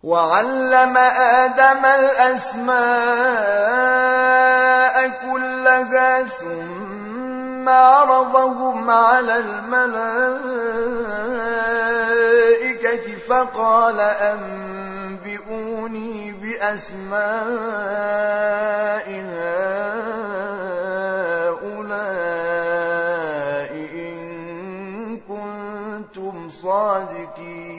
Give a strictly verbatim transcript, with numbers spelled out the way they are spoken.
وعلم آدم الأسماء كلها ثم عرضهم على الملائكة فقال أنبئوني بأسماء هؤلاء إن كنتم صادقين.